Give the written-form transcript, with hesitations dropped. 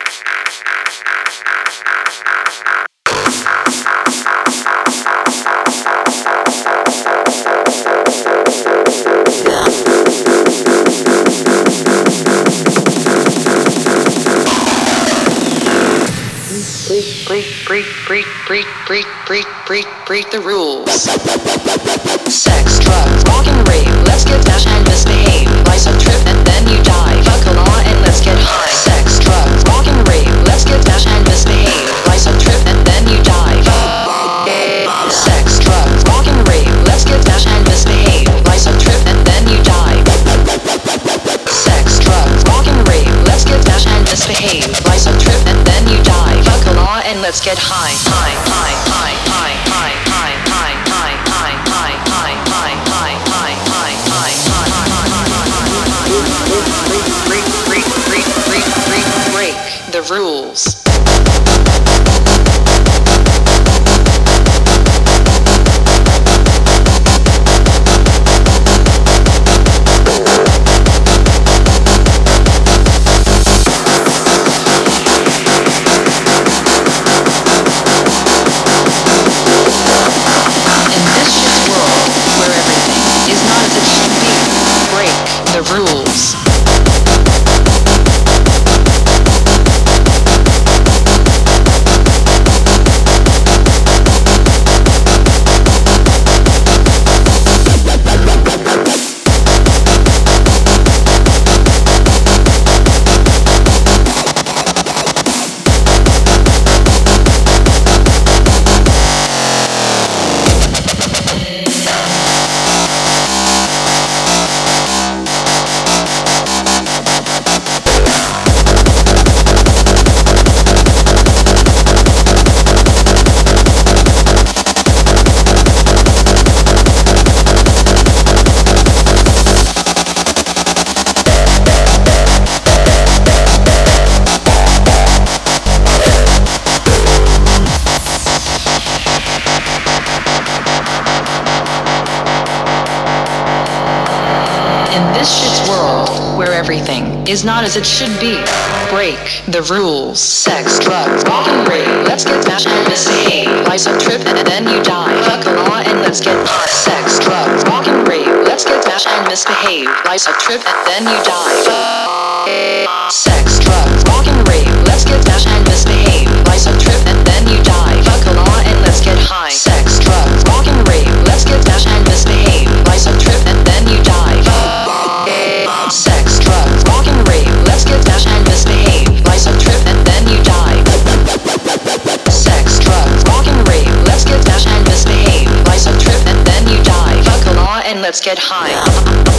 Break the rules. Sex, drugs, rock and rave. Let's get smashed and misbehave. Life's a trip and then you die. Fuck a law and let's get high. Sex, drugs, rock and rave. Let's get smashed and misbehave. Life's a trip and then you die. Sex, drugs, rock and rave. Let's get smashed and misbehave. Life's a trip and then you die. Sex, drugs, rock and rave. Let's get smashed and misbehave. Life's a trip and then you die. Fuck a law and let's get high. High, high, high, high, high, high, high, high, high, high, high, high, high, high, high, high. Break the rules. The rules. In this shit's world, where everything is not as it should be, break the rules. Sex, drugs, rock and rave. Let's get smashed and misbehave. Life's a trip and then you die. Fuck a law and let's get high. Sex, drugs, rock and rave. Let's get smashed and misbehave. Life's a trip and then you die. Sex, drugs, rock and rave. Let's get smashed and misbehave. Life's a trip and then you die. Fuck a law and let's get high. Sex, drugs, rock and rave. Let's get smashed and misbehave. Life's a trip and then you die. Sex, drugs, rock and rave. Let's get smashed and misbehave. Life's a trip and then you die. Sex, drugs, rock and rave. Let's get smashed and misbehave. Life's a trip and then you die. Fuck a law and let's get high.